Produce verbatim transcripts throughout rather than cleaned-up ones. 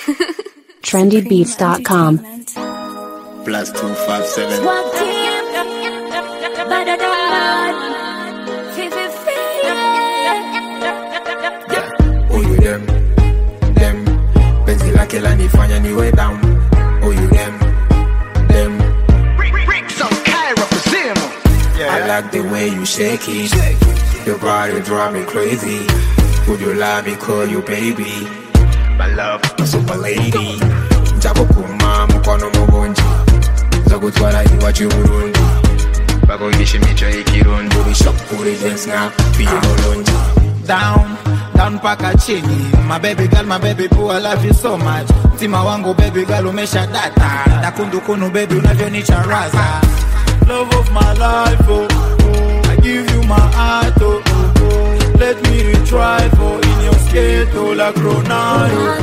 trendy beats dot com. Plus two five seven. Swag team, better than bad. Oh you them, them. Penzi lake la nifanya niwe down. Oh you them, them. I like the way you shake it. Your body drive me crazy. Would you let me call you baby? My love, my super lady. Njabo kuma mukono mubonji. Zagutwala iwachu Burundi. Bagoyishe micho ikirundi. We shop for the dance now. Be molonji. Down, down paka chini. My baby girl, my baby boo, I love you so much. Tima wangu baby girl umesha data. Takundu kunu baby unavyonicha raza. Love of my life, oh, oh. I give you my heart, oh, oh, oh. Let me retry for in your skate, oh, like Ronaldo.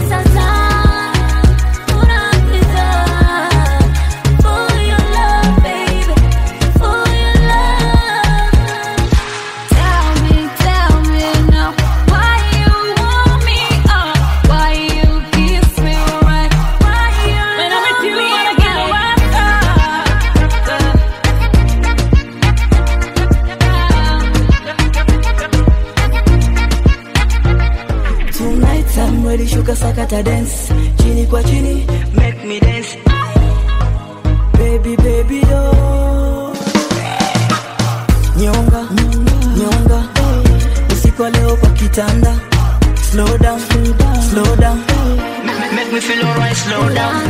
Shuka sakata dance, chini kwa chini, make me dance. Baby, baby, oh. Nyonga, nyonga, usiku leo kwa kitanda. Slow down, slow down, make, make me feel alright, slow down.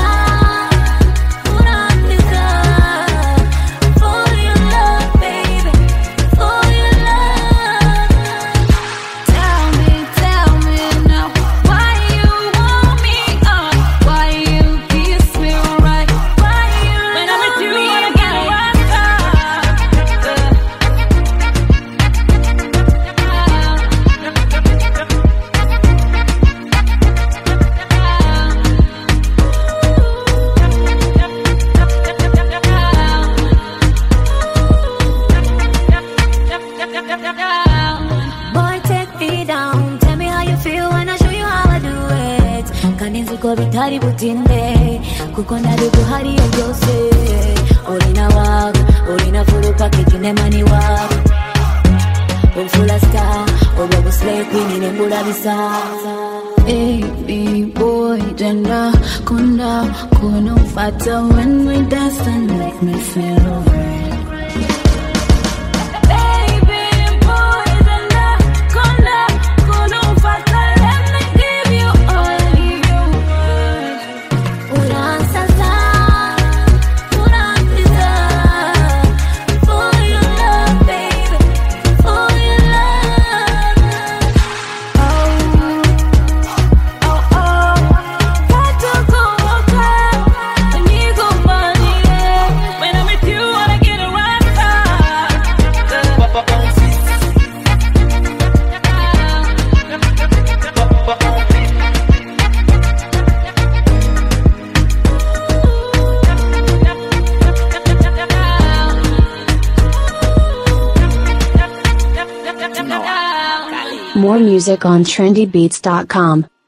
Bitari butinde kukonda buhari yose olina wag olina furuka kitine mani wag full star obo slay queen ne bulabisa baby boy denda konda kono fata when we dance and make me feel alright. More music on trendy beats dot com.